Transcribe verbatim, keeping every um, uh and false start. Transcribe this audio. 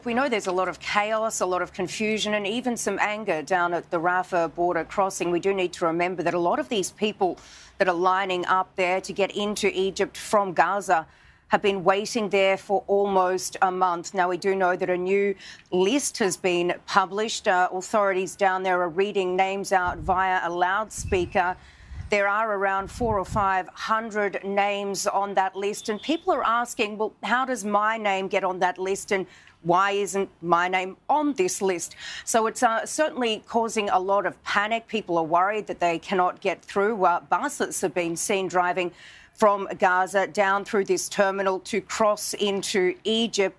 We know there's a lot of chaos, a lot of confusion and even some anger down at the Rafah border crossing. We do need to remember that a lot of these people that are lining up there to get into Egypt from Gaza have been waiting there for almost a month. Now, we do know that a new list has been published. Uh, authorities down there are reading names out via a loudspeaker. There are around four or five hundred names on that list, and people are asking, well, how does my name get on that list, and why isn't my name on this list? So it's uh, certainly causing a lot of panic. People are worried that they cannot get through. Uh, buses have been seen driving from Gaza down through this terminal to cross into Egypt.